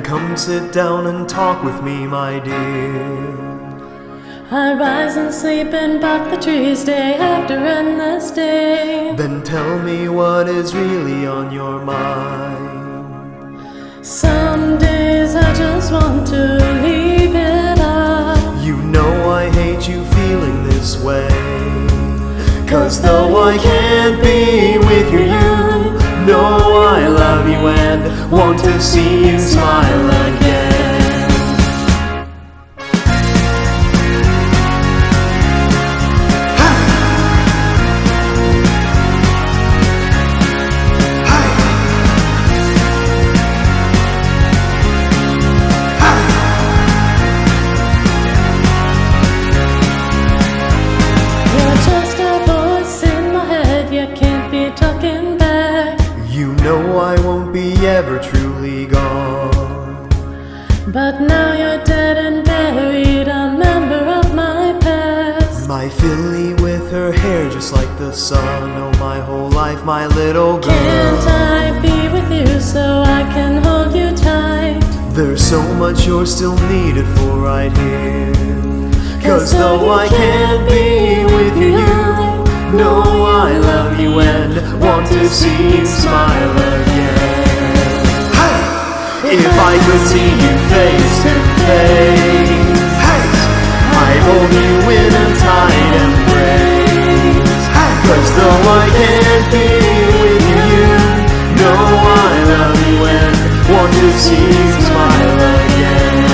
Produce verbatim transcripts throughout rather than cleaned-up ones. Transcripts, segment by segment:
come sit down and talk with me, my dear. I rise and sleep and bark the trees day after endless day. Then tell me what is really on your mind. Some days I just want to leave it all. You know I hate you feeling this way. Cause though I can't be with you, you know I love you and want to see you smile again. You know I won't be ever truly gone. But now you're dead and buried, a member of my past. My filly with her hair just like the sun. Oh, my whole life, my little girl. Can't I be with you so I can hold you tight? There's so much you're still needed for right here. Cause though I can't be with you, you know I love you and want to see you smile again. Hey! If I could see you face to face, hey! I'd hold you in a tight embrace. Hey! Cause though I can't be with you, you know I love you and want to see you smile again.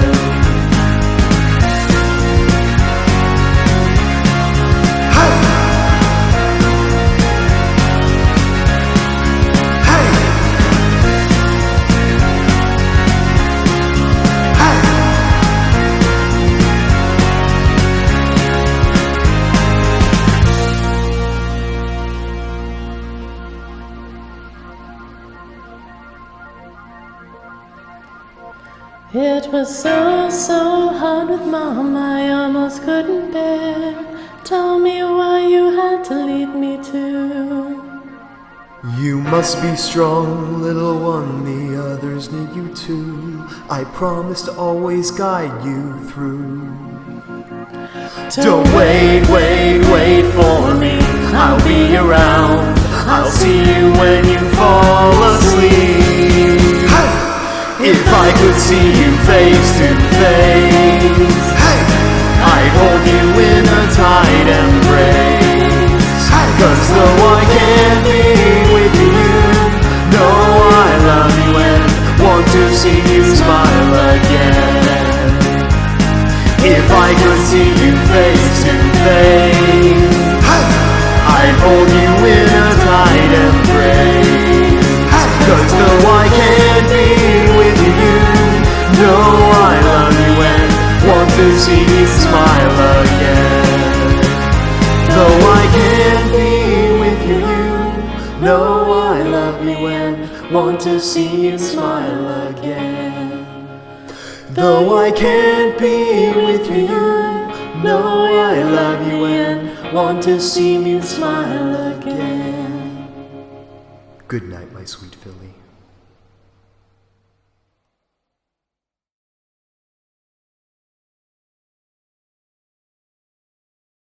It was so, so hard with Mom, I almost couldn't bear. Tell me why you had to leave me too. You must be strong, little one, the others need you too. I promise to always guide you through. Don't wait, wait, wait for me, I'll be around. I'll see you when you fall asleep. If I could see you face to face, hey! I'd hold you in a tight embrace. Hey! Cause though I can't be with you, know I love you and want to see you smile again. If I could see you face to face, hey! I'd hold you in a tight embrace. Hey! Cause though I can't be with you, know I love you and want to see you smile again. Though I can't be with you, know I love you and want to see you smile again. Though I can't be with you, know I love you and want to see you smile again. Good night, my sweet filly.